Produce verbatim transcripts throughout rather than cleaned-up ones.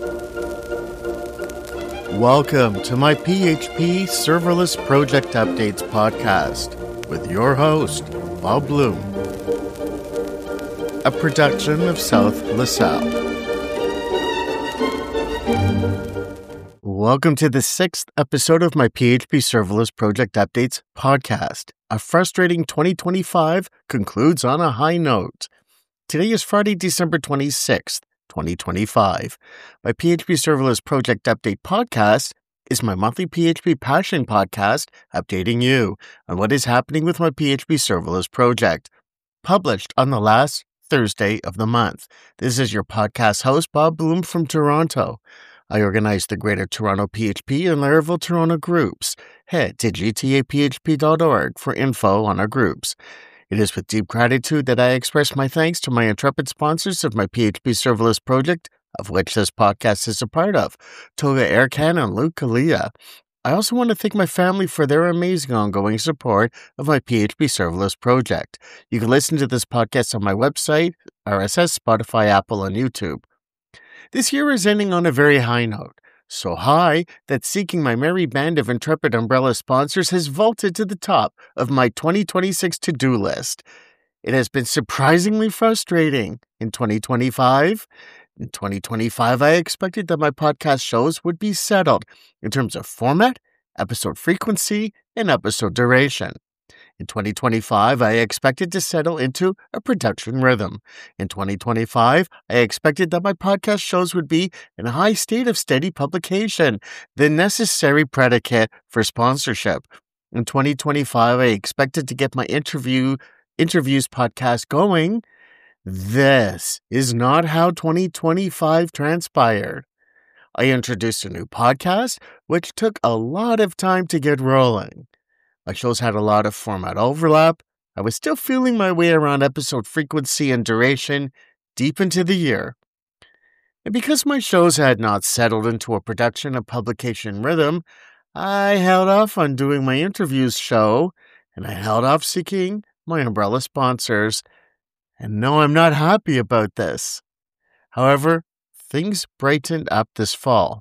Welcome to my P H P Serverless Project Updates podcast with your host, Bob Bloom, a production of South LaSalle. Welcome to the sixth episode of my P H P Serverless Project Updates podcast. A frustrating twenty twenty-five concludes on a high note. Today is Friday, December twenty-sixth, twenty twenty-five. My P H P Serverless Project Update podcast is my monthly P H P passion podcast updating you on what is happening with my P H P Serverless project, published on the last Thursday of the month. This is your podcast host, Bob Bloom from Toronto. I organize the Greater Toronto P H P and Laravel Toronto groups. Head to g t a p h p dot org for info on our groups. It is with deep gratitude that I express my thanks to my intrepid sponsors of my P H P Serverless project, of which this podcast is a part of, Toga Aircan and Luke Kalia. I also want to thank my family for their amazing ongoing support of my P H P Serverless project. You can listen to this podcast on my website, R S S, Spotify, Apple, and YouTube. This year is ending on a very high note. So high that seeking my merry band of intrepid umbrella sponsors has vaulted to the top of my twenty twenty-six to-do list. It has been surprisingly frustrating in twenty twenty-five. In twenty twenty-five, I expected that my podcast shows would be settled in terms of format, episode frequency, and episode duration. In twenty twenty-five, I expected to settle into a production rhythm. In twenty twenty-five, I expected that my podcast shows would be in a high state of steady publication, the necessary predicate for sponsorship. In twenty twenty-five, I expected to get my interview interviews podcast going. This is not how twenty twenty-five transpired. I introduced a new podcast, which took a lot of time to get rolling. My shows had a lot of format overlap. I was still feeling my way around episode frequency and duration deep into the year. And because my shows had not settled into a production and publication rhythm, I held off on doing my interviews show, and I held off seeking my umbrella sponsors. And no, I'm not happy about this. However, things brightened up this fall.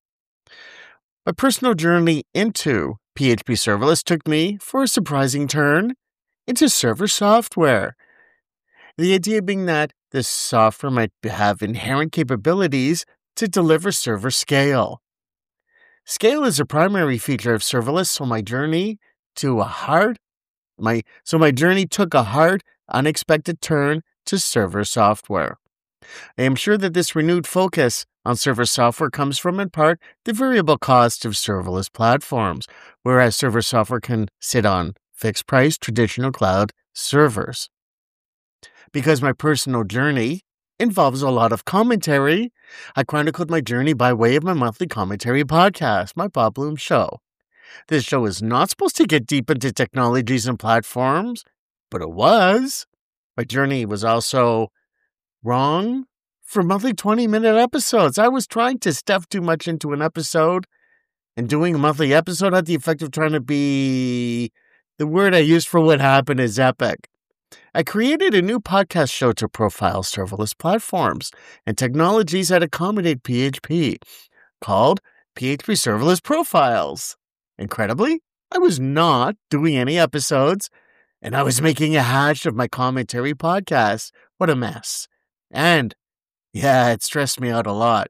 My personal journey into P H P Serverless took me, for a surprising turn, into server software. The idea being that this software might have inherent capabilities to deliver server scale. Scale is a primary feature of serverless, so my journey to a hard, my so my journey took a hard, unexpected turn to server software. I am sure that this renewed focus on server software comes from, in part, the variable cost of serverless platforms, whereas server software can sit on fixed-price traditional cloud servers. Because my personal journey involves a lot of commentary, I chronicled my journey by way of my monthly commentary podcast, my Bob Bloom Show. This show is not supposed to get deep into technologies and platforms, but it was. My journey was also wrong for monthly twenty-minute episodes. I was trying to stuff too much into an episode, and doing a monthly episode had the effect of trying to be... The word I used for what happened is epic. I created a new podcast show to profile serverless platforms and technologies that accommodate P H P, called P H P Serverless Profiles. Incredibly, I was not doing any episodes, and I was making a hash of my commentary podcast. What a mess. And, yeah, it stressed me out a lot.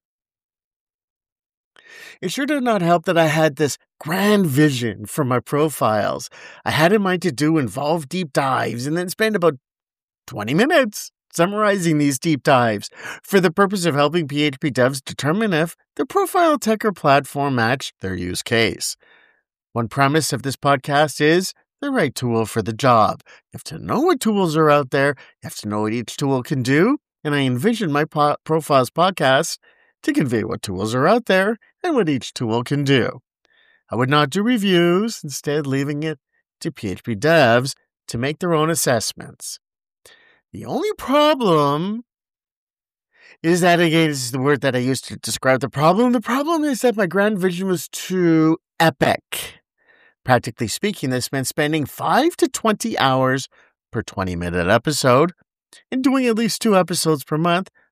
It sure did not help that I had this grand vision for my profiles. I had in mind to do involved deep dives and then spend about twenty minutes summarizing these deep dives for the purpose of helping P H P devs determine if the profile tech or platform matched their use case. One premise of this podcast is the right tool for the job. You have to know what tools are out there. You have to know what each tool can do. And I envision my po- Profiles podcast to convey what tools are out there and what each tool can do. I would not do reviews, instead leaving it to P H P devs to make their own assessments. The only problem is that, again, this is the word that I used to describe the problem. The problem is that my grand vision was too epic. Practically speaking, this meant spending five to twenty hours per twenty-minute episode and doing at least two episodes per month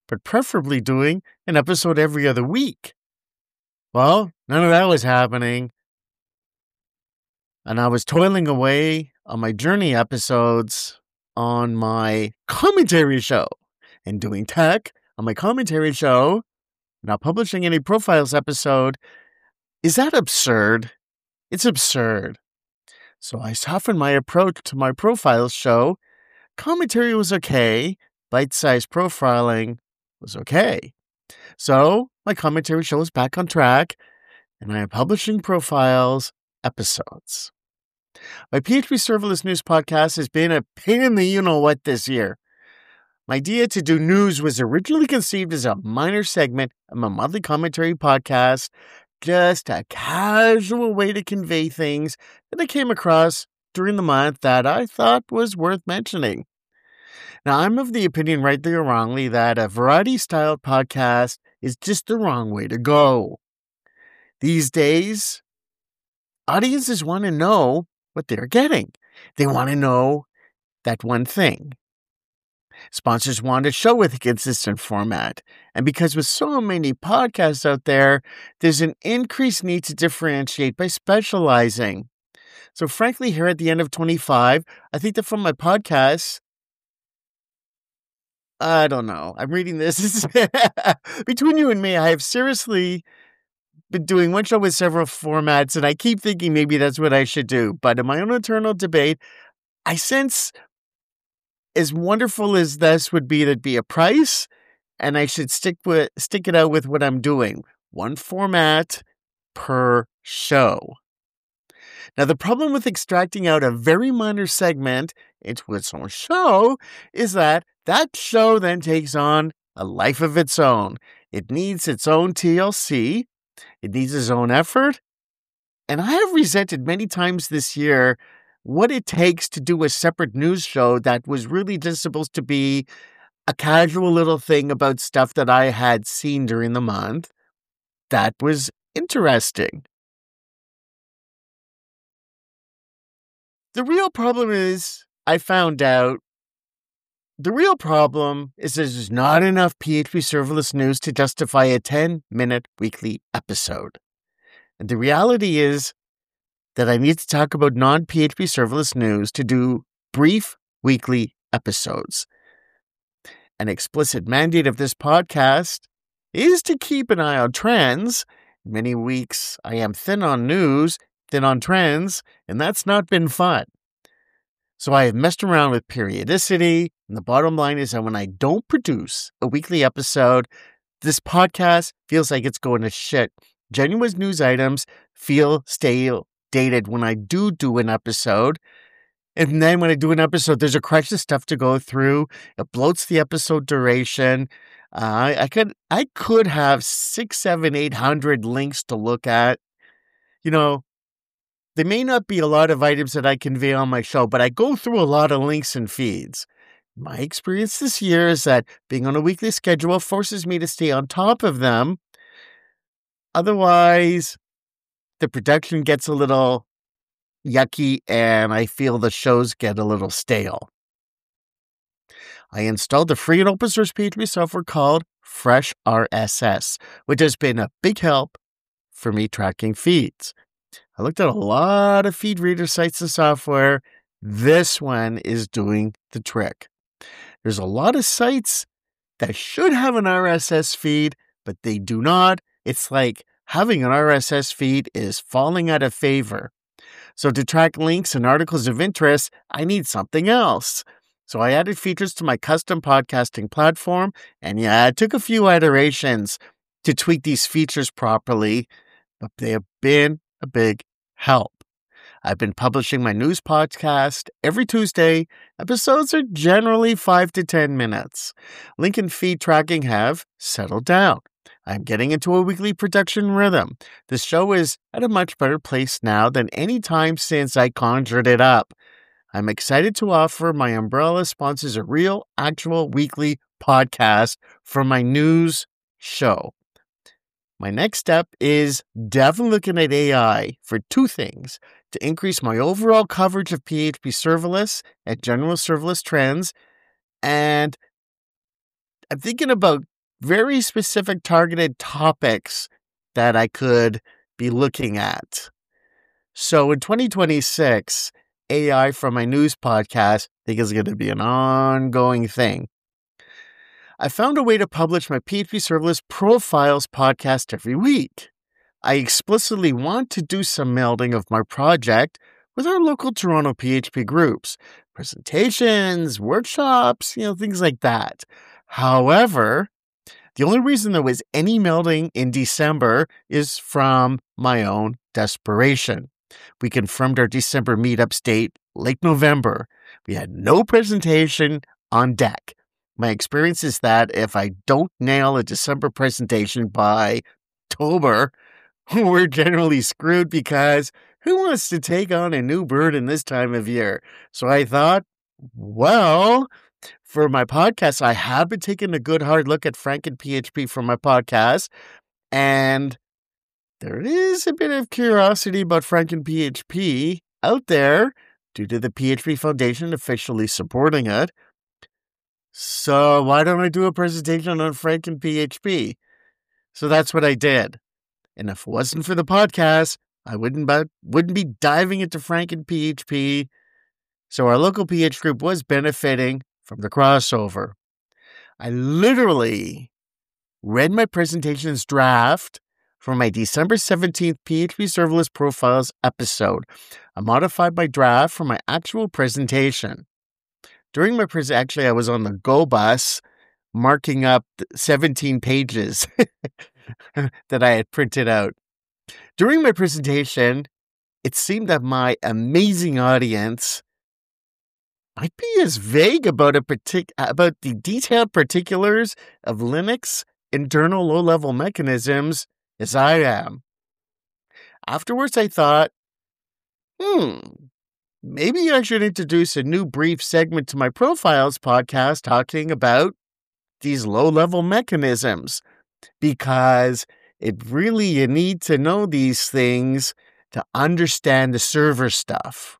but preferably doing an episode every other week. Well, none of that was happening. And I was toiling away on my journey episodes on my commentary show and doing tech on my commentary show, not publishing any profiles episode. Is that absurd? It's absurd. So I softened my approach to my profiles show. Commentary was okay. Bite-sized profiling was okay. So my commentary show is back on track, and I am publishing profiles episodes. My P H P Serverless News podcast has been a pain in the you-know-what this year. My idea to do news was originally conceived as a minor segment of my monthly commentary podcast, just a casual way to convey things that I came across during the month that I thought was worth mentioning. Now, I'm of the opinion, rightly or wrongly, that a variety-styled podcast is just the wrong way to go. These days, audiences want to know what they're getting. They want to know that one thing. Sponsors want a show with a consistent format. And because with so many podcasts out there, there's an increased need to differentiate by specializing. So frankly, here at the end of twenty-five, I think that from my podcasts, I don't know. I'm reading this. Between you and me, I have seriously been doing one show with several formats, and I keep thinking maybe that's what I should do. But in my own internal debate, I sense as wonderful as this would be, there'd be a price, and I should stick with stick it out with what I'm doing. One format per show. Now, the problem with extracting out a very minor segment into its own show is that that show then takes on a life of its own. It needs its own T L C. It needs its own effort. And I have resented many times this year what it takes to do a separate news show that was really just supposed to be a casual little thing about stuff that I had seen during the month that was interesting. The real problem is, I found out, the real problem is there's not enough P H P serverless news to justify a ten-minute weekly episode. And the reality is that I need to talk about non-P H P serverless news to do brief weekly episodes. An explicit mandate of this podcast is to keep an eye on trends. Many weeks I am thin on news, thin on trends, and that's not been fun. So I have messed around with periodicity, and the bottom line is that when I don't produce a weekly episode, this podcast feels like it's going to shit. Genuine news items feel stale, dated when I do do an episode. And then when I do an episode, there's a crutch of stuff to go through. It bloats the episode duration. Uh, I could I could have six, seven, eight hundred links to look at. You know, there may not be a lot of items that I convey on my show, but I go through a lot of links and feeds. My experience this year is that being on a weekly schedule forces me to stay on top of them. Otherwise, the production gets a little yucky and I feel the shows get a little stale. I installed the free and open source P H P software called Fresh R S S, which has been a big help for me tracking feeds. I looked at a lot of feed reader sites and software. This one is doing the trick. There's a lot of sites that should have an R S S feed, but they do not. It's like having an R S S feed is falling out of favor. So to track links and articles of interest, I need something else. So I added features to my custom podcasting platform, and yeah, it took a few iterations to tweak these features properly, but they have been a big help. I've been publishing my news podcast every Tuesday. Episodes are generally five to ten minutes. Link and feed tracking have settled down. I'm getting into a weekly production rhythm. The show is at a much better place now than any time since I conjured it up. I'm excited to offer my umbrella sponsors a real, actual weekly podcast for my news show. My next step is definitely looking at A I for two things: to increase my overall coverage of P H P serverless and general serverless trends, and I'm thinking about very specific targeted topics that I could be looking at. So in twenty twenty-six, A I from my news podcast, I think is going to be an ongoing thing. I found a way to publish my P H P Serverless Profiles podcast every week. I explicitly want to do some melding of my project with our local Toronto P H P groups, presentations, workshops, you know, things like that. However, the only reason there was any melding in December is from my own desperation. We confirmed our December meetup date late November. We had no presentation on deck. My experience is that if I don't nail a December presentation by October, we're generally screwed because who wants to take on a new burden this time of year? So I thought, well, for my podcast, I have been taking a good hard look at Franken P H P for my podcast, and there is a bit of curiosity about Franken P H P out there due to the P H P Foundation officially supporting it. So why don't I do a presentation on Franken P H P? So that's what I did. And if it wasn't for the podcast, I wouldn't be, wouldn't be diving into Franken P H P. So our local P H group was benefiting from the crossover. I literally read my presentation's draft for my December seventeenth P H P Serverless Profiles episode. I modified my draft for my actual presentation. During my presentation, actually, I was on the Go Bus marking up seventeen pages that I had printed out. During my presentation, it seemed that my amazing audience might be as vague about a partic- about the detailed particulars of Linux internal low-level mechanisms as I am. Afterwards, I thought, hmm, maybe I should introduce a new brief segment to my Profiles podcast talking about these low-level mechanisms, because it really, you need to know these things to understand the server stuff.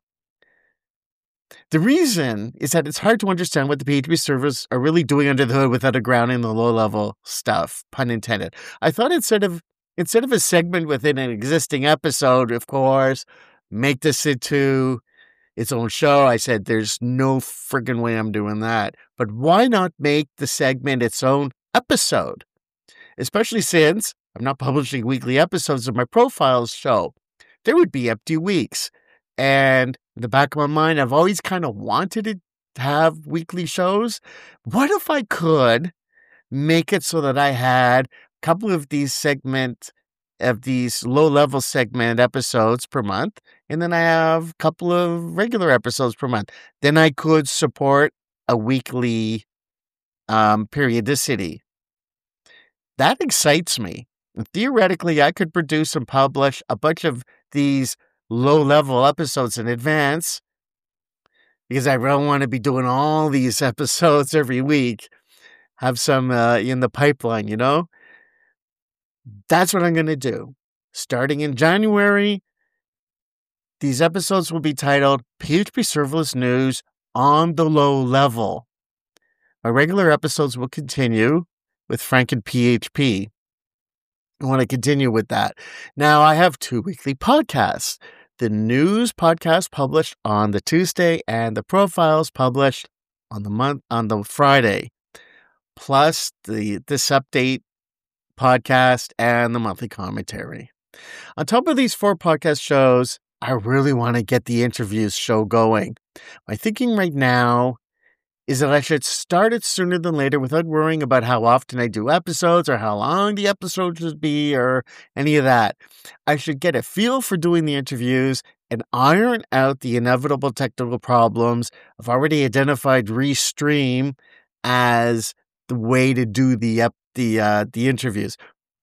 The reason is that it's hard to understand what the P H P servers are really doing under the hood without a ground in the low-level stuff, pun intended. I thought instead of instead of a segment within an existing episode, of course, make this into its own show. I said, there's no friggin' way I'm doing that. But why not make the segment its own episode? Especially since I'm not publishing weekly episodes of my Profiles show. There would be empty weeks. And in the back of my mind, I've always kind of wanted to have weekly shows. What if I could make it so that I had a couple of these segment of these low-level segment episodes per month, and then I have a couple of regular episodes per month. Then I could support a weekly um, periodicity. That excites me. And theoretically, I could produce and publish a bunch of these low-level episodes in advance, because I don't want to be doing all these episodes every week. Have some uh, in the pipeline, you know? That's what I'm going to do. Starting in January, these episodes will be titled P H P Serverless News on the Low Level. My regular episodes will continue with Franken P H P. I want to continue with that. Now, I have two weekly podcasts. The news podcast published on the Tuesday and the profiles published on the month on the Friday. Plus the this update podcast and the monthly commentary. On top of these four podcast shows, I really want to get the interviews show going. My thinking right now is that I should start it sooner than later without worrying about how often I do episodes or how long the episode should be or any of that. I should get a feel for doing the interviews and iron out the inevitable technical problems. I've already identified Restream as the way to do the ep- the uh, the interviews.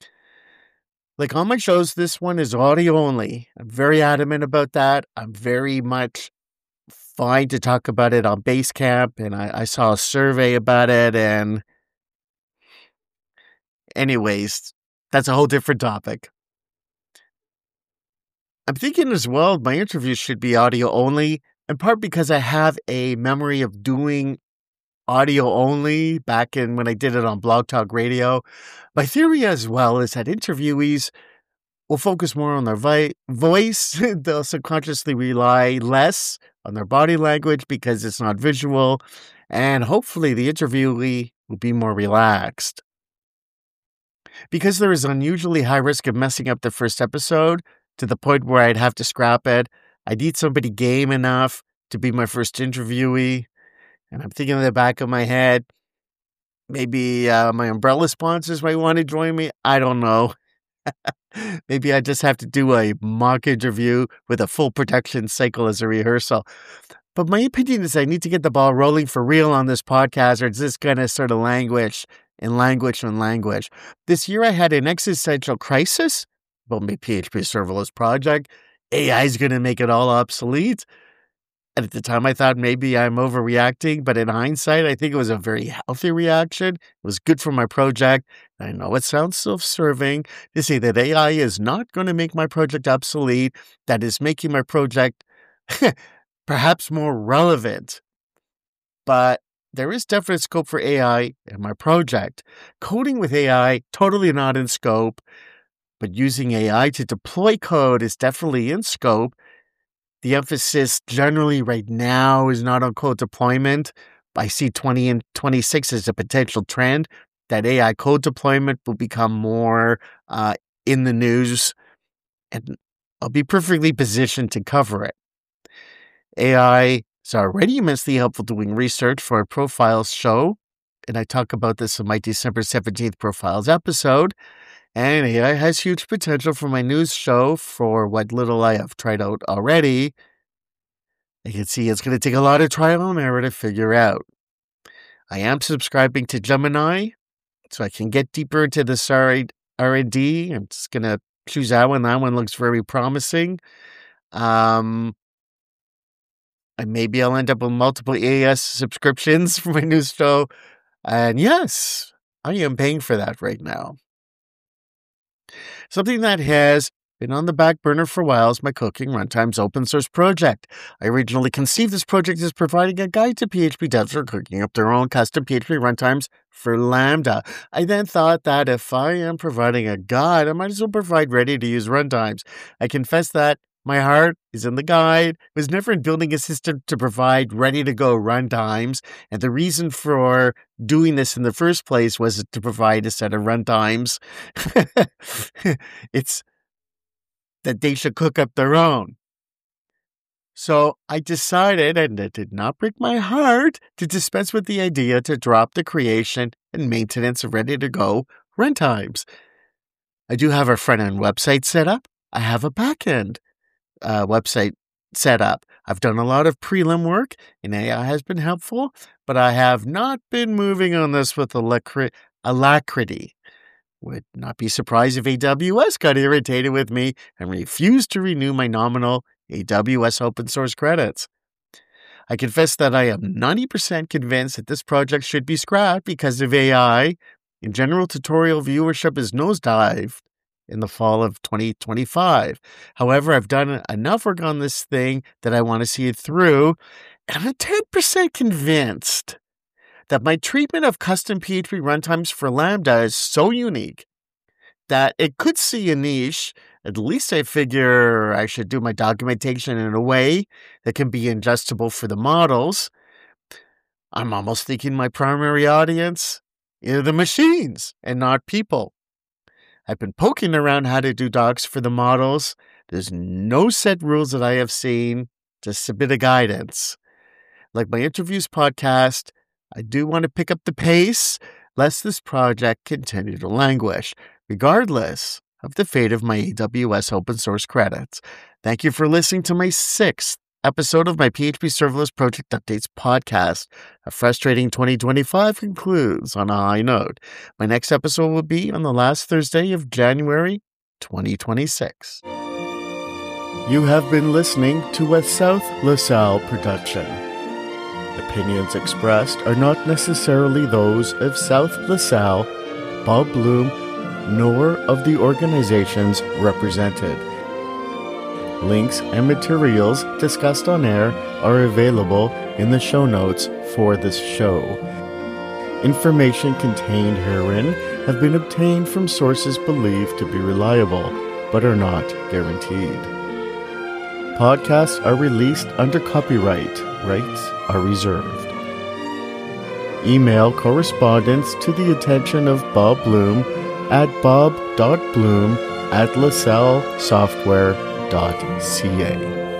Like on my shows, this one is audio only. I'm very adamant about that. I'm very much fine to talk about it on Basecamp, and I, I saw a survey about it, and anyways, that's a whole different topic. I'm thinking as well, my interviews should be audio only, in part because I have a memory of doing audio only back in when I did it on Blog Talk Radio. My theory as well is that interviewees will focus more on their vi- voice. They'll subconsciously rely less on their body language because it's not visual. And hopefully the interviewee will be more relaxed. Because there is unusually high risk of messing up the first episode to the point where I'd have to scrap it, I need somebody game enough to be my first interviewee. And I'm thinking in the back of my head, maybe uh, my umbrella sponsors might want to join me. I don't know. Maybe I just have to do a mock interview with a full production cycle as a rehearsal. But my opinion is I need to get the ball rolling for real on this podcast, or it's just going to sort of languish and languish and languish. This year I had an existential crisis about my P H P serverless project. A I is going to make it all obsolete. And at the time I thought maybe I'm overreacting, but in hindsight, I think it was a very healthy reaction. It was good for my project. I know it sounds self-serving to say that A I is not going to make my project obsolete, that is making my project perhaps more relevant. But there is definite scope for A I in my project. Coding with A I, totally not in scope, but using A I to deploy code is definitely in scope. The emphasis generally right now is not on code deployment. I see twenty and twenty-six as a potential trend that A I code deployment will become more uh, in the news, and I'll be perfectly positioned to cover it. A I is already immensely helpful doing research for a profiles show, and I talk about this in my December seventeenth profiles episode. And A I has huge potential for my news show for what little I have tried out already. You can see it's going to take a lot of trial and error to figure out. I am subscribing to Gemini, so I can get deeper into this R and D. I'm just going to choose that one. That one looks very promising. Um, and maybe I'll end up with multiple A S subscriptions for my news show. And yes, I am paying for that right now. Something that has been on the back burner for a while is my Cooking Runtimes open source project. I originally conceived this project as providing a guide to P H P devs for cooking up their own custom P H P runtimes for Lambda. I then thought that if I am providing a guide, I might as well provide ready-to-use runtimes. I confess that my heart is in the guide. It was never in building a system to provide ready-to-go runtimes, and the reason for doing this in the first place was to provide a set of runtimes. It's that they should cook up their own. So I decided, and it did not break my heart, to dispense with the idea to drop the creation and maintenance of ready-to-go runtimes. I do have a front-end website set up. I have a back-end uh, website set up. I've done a lot of prelim work, and A I has been helpful, but I have not been moving on this with alacri- alacrity. Would not be surprised if A W S got irritated with me and refused to renew my nominal A W S open source credits. I confess that I am ninety percent convinced that this project should be scrapped because of A I. In general, tutorial viewership is nosedived in the fall of twenty twenty-five. However, I've done enough work on this thing that I want to see it through, and I'm ten percent convinced that my treatment of custom P H P runtimes for Lambda is so unique that it could see a niche. At least I figure I should do my documentation in a way that can be adjustable for the models. I'm almost thinking my primary audience are the machines and not people. I've been poking around how to do docs for the models. There's no set rules that I have seen, just a bit of guidance. Like my interviews podcast, I do want to pick up the pace, lest this project continue to languish, regardless of the fate of my A W S open source credits. Thank you for listening to my sixth episode of my P H P Serverless Project Updates podcast. A frustrating twenty twenty-five concludes on a high note. My next episode will be on the last Thursday of January twenty twenty-six. You have been listening to a South LaSalle production. Opinions expressed are not necessarily those of South LaSalle, Bob Bloom, nor of the organizations represented. Links and materials discussed on air are available in the show notes for this show. Information contained herein have been obtained from sources believed to be reliable, but are not guaranteed. Podcasts are released under copyright. Rights are reserved. Email correspondence to the attention of Bob Bloom at bob dot bloom at lascelles software dot c a.